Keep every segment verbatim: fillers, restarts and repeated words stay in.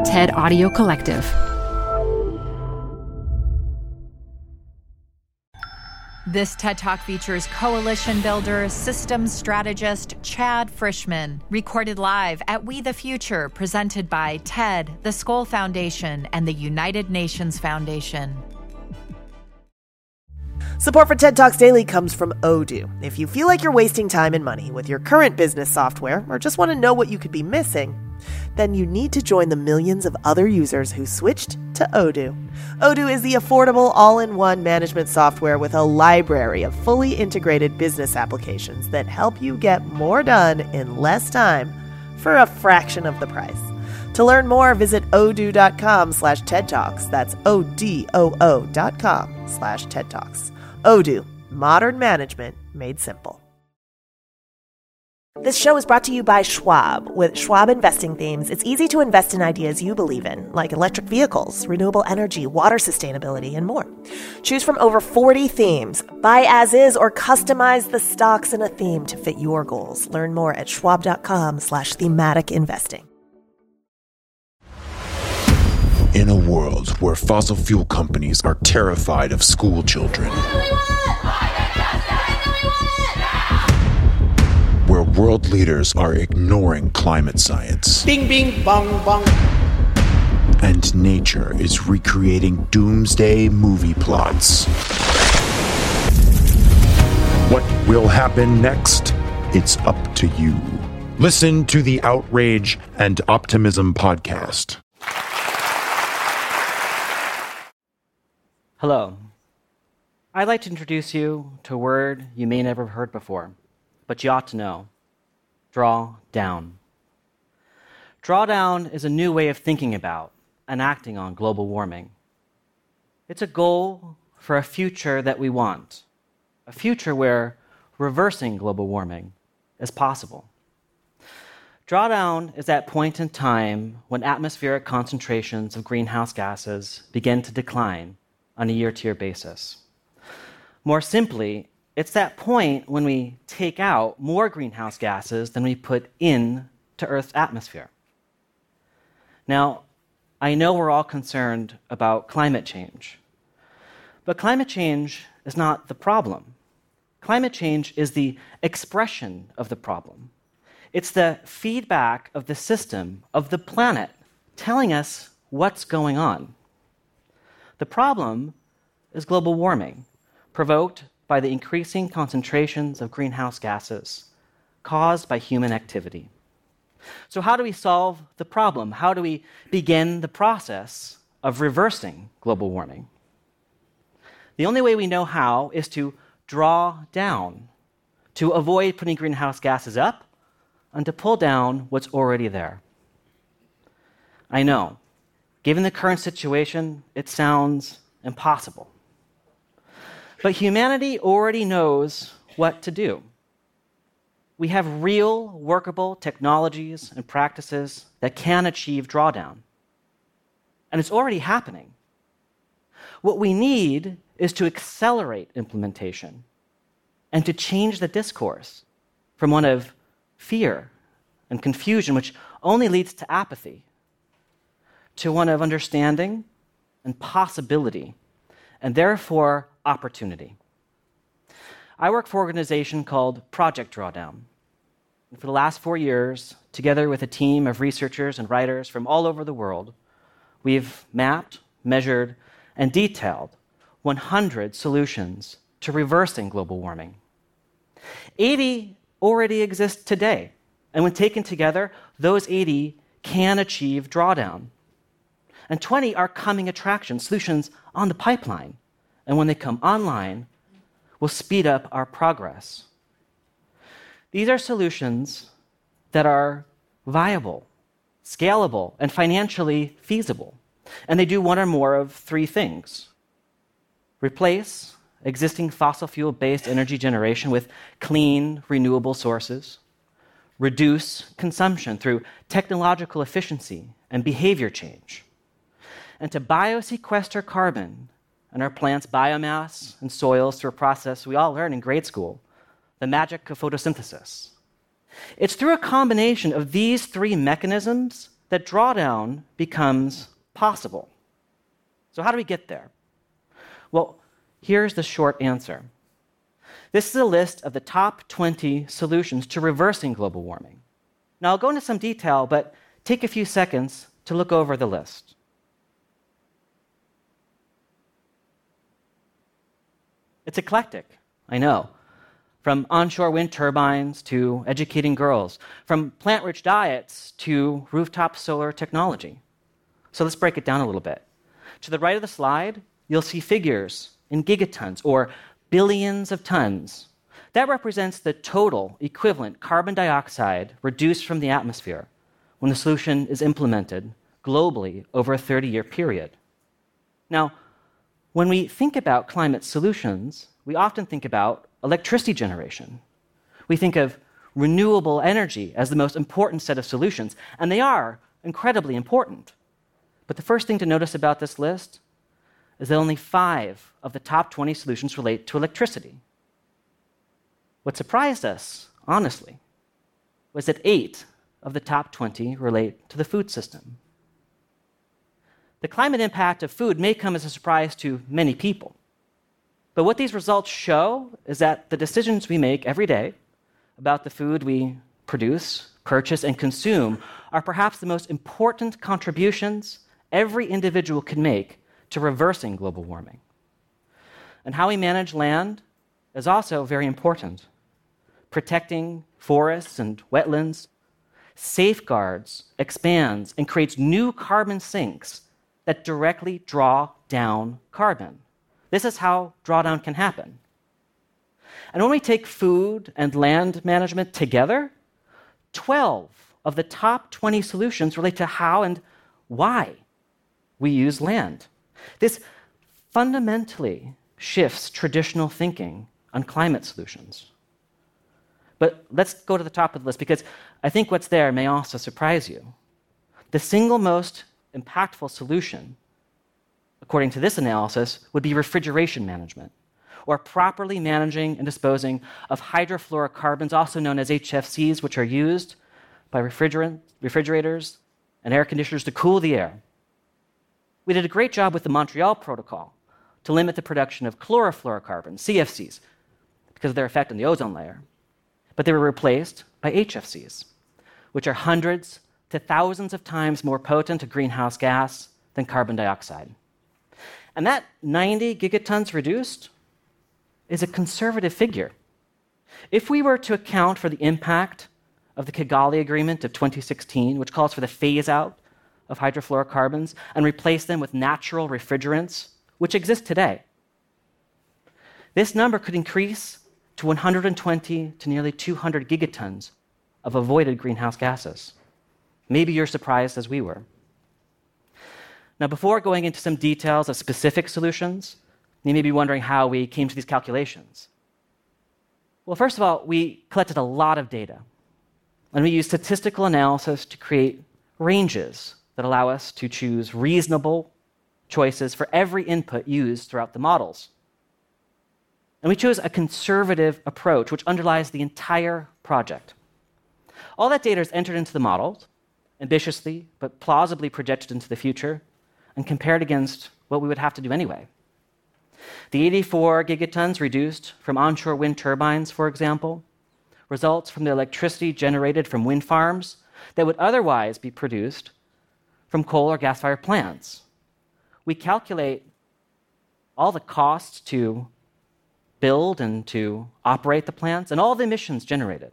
TED Audio Collective. This TED Talk features coalition builder, systems strategist Chad Frischman, recorded live at We the Future, presented by TED, the Skoll Foundation, and the United Nations Foundation. Support for TED Talks Daily comes from Odoo. If you feel like you're wasting time and money with your current business software, or just want to know what you could be missing, then you need to join the millions of other users who switched to Odoo. Odoo is the affordable all-in-one management software with a library of fully integrated business applications that help you get more done in less time for a fraction of the price. To learn more, visit odoo.com slash TED Talks. That's O-D-O-O dot com slash TED Talks. Odoo, modern management made simple. This show is brought to you by Schwab. With Schwab investing themes, it's easy to invest in ideas you believe in, like electric vehicles, renewable energy, water sustainability, and more. Choose from over forty themes. Buy as is or customize the stocks in a theme to fit your goals. Learn more at schwab.com slash thematic investing. In a world where fossil fuel companies are terrified of school children, where world leaders are ignoring climate science, bing, bing, bong, bong, and nature is recreating doomsday movie plots, what will happen next? It's up to you. Listen to the Outrage and Optimism podcast. Hello. I'd like to introduce you to a word you may never have heard before, but you ought to know. Draw down. Drawdown is a new way of thinking about and acting on global warming. It's a goal for a future that we want, a future where reversing global warming is possible. Drawdown is that point in time when atmospheric concentrations of greenhouse gases begin to decline on a year-to-year basis. More simply, it's that point when we take out more greenhouse gases than we put in to Earth's atmosphere. Now, I know we're all concerned about climate change, but climate change is not the problem. Climate change is the expression of the problem. It's the feedback of the system, of the planet, telling us what's going on. The problem is global warming, provoked by the increasing concentrations of greenhouse gases caused by human activity. So how do we solve the problem? How do we begin the process of reversing global warming? The only way we know how is to draw down, to avoid putting greenhouse gases up, and to pull down what's already there. I know. Given the current situation, it sounds impossible. But humanity already knows what to do. We have real, workable technologies and practices that can achieve drawdown. And it's already happening. What we need is to accelerate implementation and to change the discourse from one of fear and confusion, which only leads to apathy, to one of understanding and possibility, and therefore opportunity. I work for an organization called Project Drawdown. And for the last four years, together with a team of researchers and writers from all over the world, we've mapped, measured, and detailed one hundred solutions to reversing global warming. eighty already exist today, and when taken together, those eighty can achieve drawdown. And twenty are coming attractions, solutions on the pipeline. And when they come online, will speed up our progress. These are solutions that are viable, scalable, and financially feasible. And they do one or more of three things. Replace existing fossil fuel-based energy generation with clean, renewable sources. Reduce consumption through technological efficiency and behavior change. And to biosequester carbon in our plants' biomass and soils through a process we all learn in grade school, the magic of photosynthesis. It's through a combination of these three mechanisms that drawdown becomes possible. So how do we get there? Well, here's the short answer. This is a list of the top twenty solutions to reversing global warming. Now, I'll go into some detail, but take a few seconds to look over the list. It's eclectic, I know. From onshore wind turbines to educating girls, from plant-rich diets to rooftop solar technology. So let's break it down a little bit. To the right of the slide, you'll see figures in gigatons or billions of tons. That represents the total equivalent carbon dioxide reduced from the atmosphere when the solution is implemented globally over a thirty-year period. Now, when we think about climate solutions, we often think about electricity generation. We think of renewable energy as the most important set of solutions, and they are incredibly important. But the first thing to notice about this list is that only five of the top twenty solutions relate to electricity. What surprised us, honestly, was that eight of the top twenty relate to the food system. The climate impact of food may come as a surprise to many people. But what these results show is that the decisions we make every day about the food we produce, purchase, and consume are perhaps the most important contributions every individual can make to reversing global warming. And how we manage land is also very important. Protecting forests and wetlands safeguards, expands, and creates new carbon sinks that directly draw down carbon. This is how drawdown can happen. And when we take food and land management together, twelve of the top twenty solutions relate to how and why we use land. This fundamentally shifts traditional thinking on climate solutions. But let's go to the top of the list, because I think what's there may also surprise you. The single most impactful solution, according to this analysis, would be refrigeration management, or properly managing and disposing of hydrofluorocarbons, also known as H F Cs, which are used by refrigerant, refrigerators and air conditioners to cool the air. We did a great job with the Montreal Protocol to limit the production of chlorofluorocarbons, C F Cs, because of their effect on the ozone layer. But they were replaced by H F Cs, which are hundreds to thousands of times more potent a greenhouse gas than carbon dioxide. And that ninety gigatons reduced is a conservative figure. If we were to account for the impact of the Kigali Agreement of twenty sixteen, which calls for the phase-out of hydrofluorocarbons, and replace them with natural refrigerants, which exist today, this number could increase to one hundred twenty to nearly two hundred gigatons of avoided greenhouse gases. Maybe you're surprised as we were. Now, before going into some details of specific solutions, you may be wondering how we came to these calculations. Well, first of all, we collected a lot of data, and we used statistical analysis to create ranges that allow us to choose reasonable choices for every input used throughout the models. And we chose a conservative approach, which underlies the entire project. All that data is entered into the models, ambitiously but plausibly projected into the future, and compared against what we would have to do anyway. The eighty-four gigatons reduced from onshore wind turbines, for example, results from the electricity generated from wind farms that would otherwise be produced from coal or gas-fired plants. We calculate all the costs to build and to operate the plants and all the emissions generated.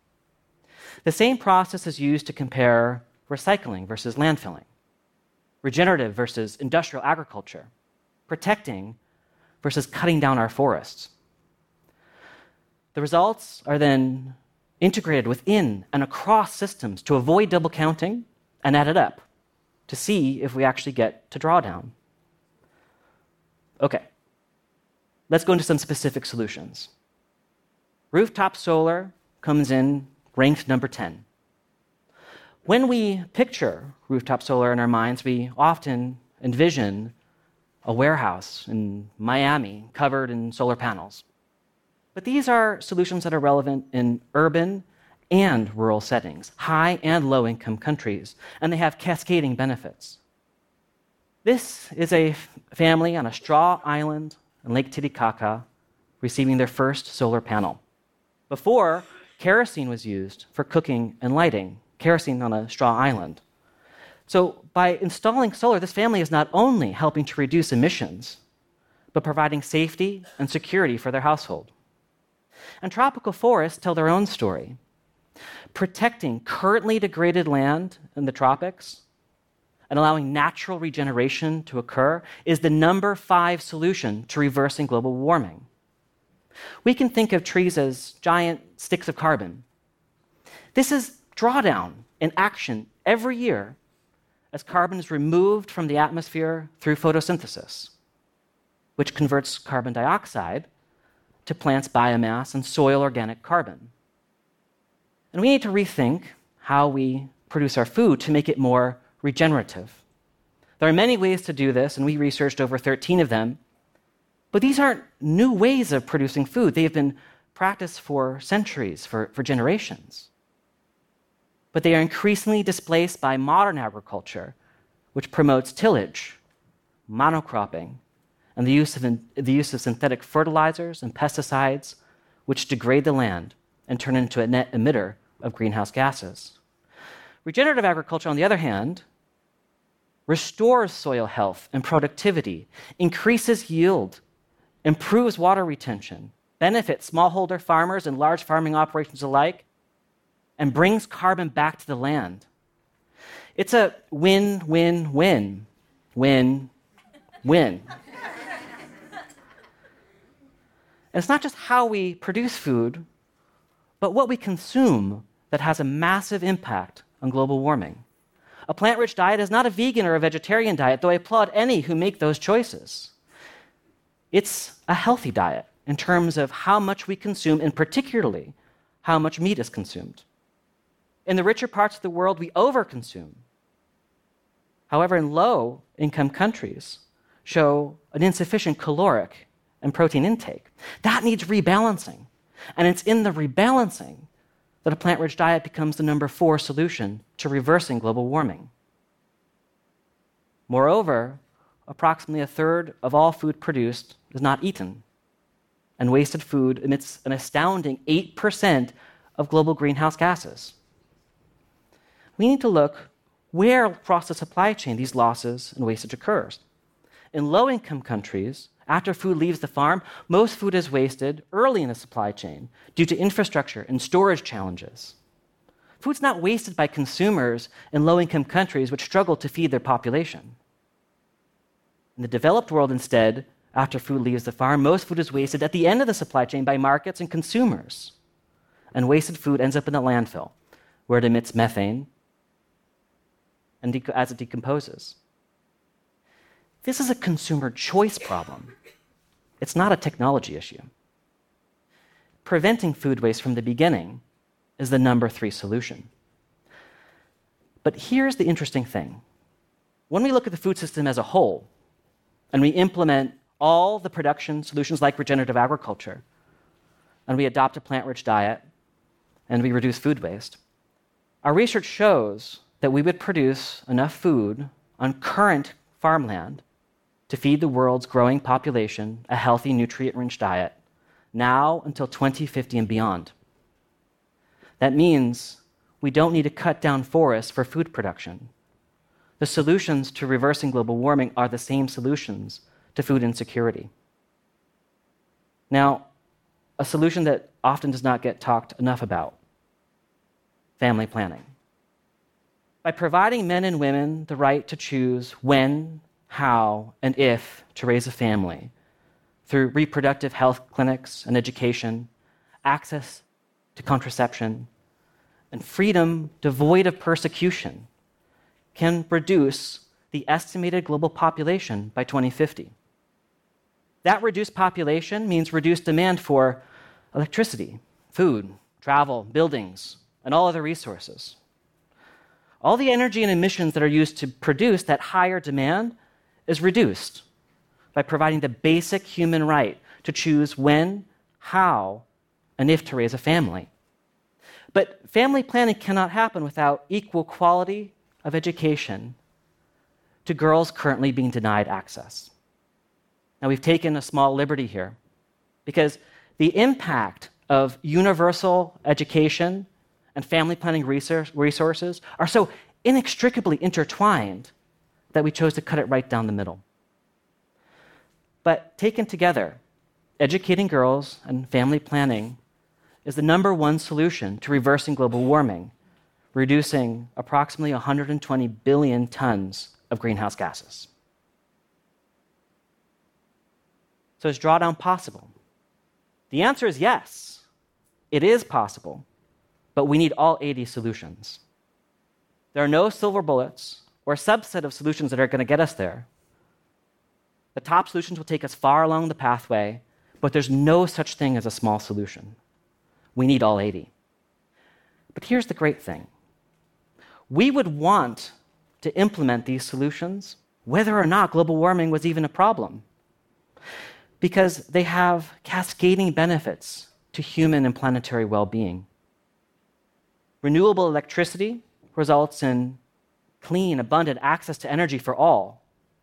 The same process is used to compare recycling versus landfilling, regenerative versus industrial agriculture, protecting versus cutting down our forests. The results are then integrated within and across systems to avoid double counting and added up to see if we actually get to drawdown. Okay, let's go into some specific solutions. Rooftop solar comes in ranked number ten. When we picture rooftop solar in our minds, we often envision a warehouse in Miami covered in solar panels. But these are solutions that are relevant in urban and rural settings, high and low income countries, and they have cascading benefits. This is a family on a straw island in Lake Titicaca receiving their first solar panel. Before, kerosene was used for cooking and lighting, kerosene on a straw island. So by installing solar, this family is not only helping to reduce emissions, but providing safety and security for their household. And tropical forests tell their own story. Protecting currently degraded land in the tropics and allowing natural regeneration to occur is the number five solution to reversing global warming. We can think of trees as giant sticks of carbon. This is drawdown in action every year as carbon is removed from the atmosphere through photosynthesis, which converts carbon dioxide to plants' biomass and soil organic carbon. And we need to rethink how we produce our food to make it more regenerative. There are many ways to do this, and we researched over thirteen of them. But these aren't new ways of producing food. They have been practiced for centuries, for, for generations. But they are increasingly displaced by modern agriculture, which promotes tillage, monocropping, and the use of, the use of synthetic fertilizers and pesticides, which degrade the land and turn into a net emitter of greenhouse gases. Regenerative agriculture, on the other hand, restores soil health and productivity, increases yield, improves water retention, benefits smallholder farmers and large farming operations alike, and brings carbon back to the land. It's a win, win, win, win, win. And it's not just how we produce food, but what we consume that has a massive impact on global warming. A plant-rich diet is not a vegan or a vegetarian diet, though I applaud any who make those choices. It's a healthy diet in terms of how much we consume, and particularly how much meat is consumed. In the richer parts of the world, we overconsume. However, in low-income countries, show an insufficient caloric and protein intake. That needs rebalancing. And it's in the rebalancing that a plant-rich diet becomes the number four solution to reversing global warming. Moreover, approximately a third of all food produced is not eaten, and wasted food emits an astounding eight percent of global greenhouse gases. We need to look where across the supply chain these losses and wastage occurs. In low-income countries, after food leaves the farm, most food is wasted early in the supply chain due to infrastructure and storage challenges. Food's not wasted by consumers in low-income countries which struggle to feed their population. In the developed world, instead, after food leaves the farm, most food is wasted at the end of the supply chain by markets and consumers. And wasted food ends up in the landfill, where it emits methane and de- as it decomposes. This is a consumer choice problem. It's not a technology issue. Preventing food waste from the beginning is the number three solution. But here's the interesting thing. When we look at the food system as a whole, and we implement all the production solutions like regenerative agriculture, and we adopt a plant-rich diet, and we reduce food waste, our research shows that we would produce enough food on current farmland to feed the world's growing population a healthy, nutrient-rich diet, now until twenty fifty and beyond. That means we don't need to cut down forests for food production. The solutions to reversing global warming are the same solutions to food insecurity. Now, a solution that often does not get talked enough about: family planning. By providing men and women the right to choose when, how, and if to raise a family through reproductive health clinics and education, access to contraception, and freedom devoid of persecution, can reduce the estimated global population by twenty fifty. That reduced population means reduced demand for electricity, food, travel, buildings, and all other resources. All the energy and emissions that are used to produce that higher demand is reduced by providing the basic human right to choose when, how, and if to raise a family. But family planning cannot happen without equal quality of education to girls currently being denied access. Now, we've taken a small liberty here because the impact of universal education and family planning resource, resources are so inextricably intertwined that we chose to cut it right down the middle. But taken together, educating girls and family planning is the number one solution to reversing global warming, reducing approximately one hundred twenty billion tons of greenhouse gases. So is drawdown possible? The answer is yes. It is possible, but we need all eighty solutions. There are no silver bullets or a subset of solutions that are going to get us there. The top solutions will take us far along the pathway, but there's no such thing as a small solution. We need all eighty. But here's the great thing. We would want to implement these solutions whether or not global warming was even a problem, because they have cascading benefits to human and planetary well-being. Renewable electricity results in clean, abundant access to energy for all.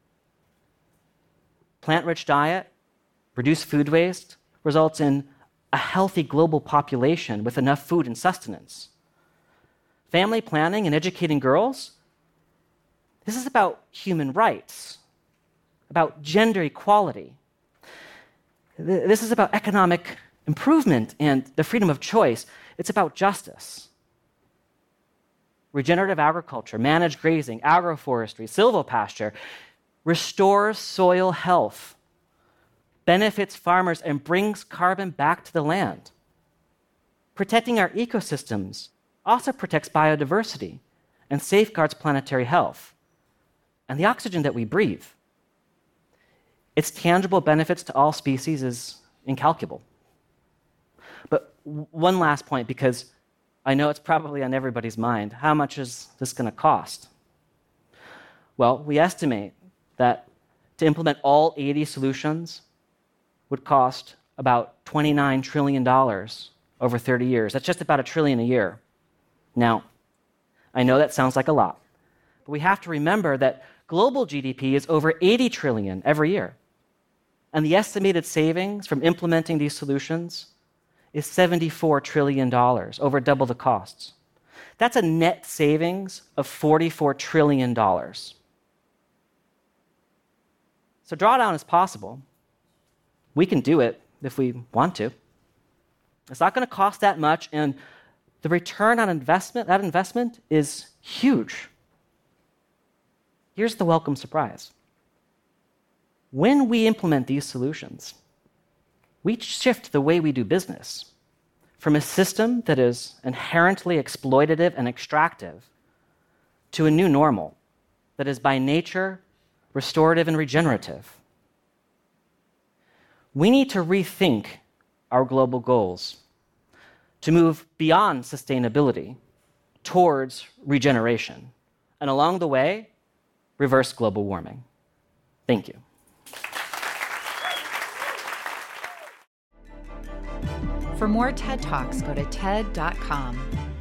Plant-rich diet, reduced food waste, results in a healthy global population with enough food and sustenance. Family planning and educating girls, this is about human rights, about gender equality. This is about economic improvement and the freedom of choice. It's about justice. Regenerative agriculture, managed grazing, agroforestry, silvopasture restores soil health, benefits farmers, and brings carbon back to the land. Protecting our ecosystems also protects biodiversity and safeguards planetary health and the oxygen that we breathe. Its tangible benefits to all species is incalculable. But one last point, because I know it's probably on everybody's mind. How much is this going to cost? Well, we estimate that to implement all eighty solutions would cost about twenty-nine trillion dollars over thirty years. That's just about a trillion a year. Now, I know that sounds like a lot, but we have to remember that global G D P is over eighty trillion dollars every year. And the estimated savings from implementing these solutions is seventy-four trillion dollars, over double the costs. That's a net savings of forty-four trillion dollars. So drawdown is possible. We can do it if we want to. It's not going to cost that much, and the return on investment, that investment is huge. Here's the welcome surprise. When we implement these solutions, we shift the way we do business from a system that is inherently exploitative and extractive to a new normal that is by nature restorative and regenerative. We need to rethink our global goals to move beyond sustainability towards regeneration, and along the way, reverse global warming. Thank you. For more TED Talks, go to T E D dot com.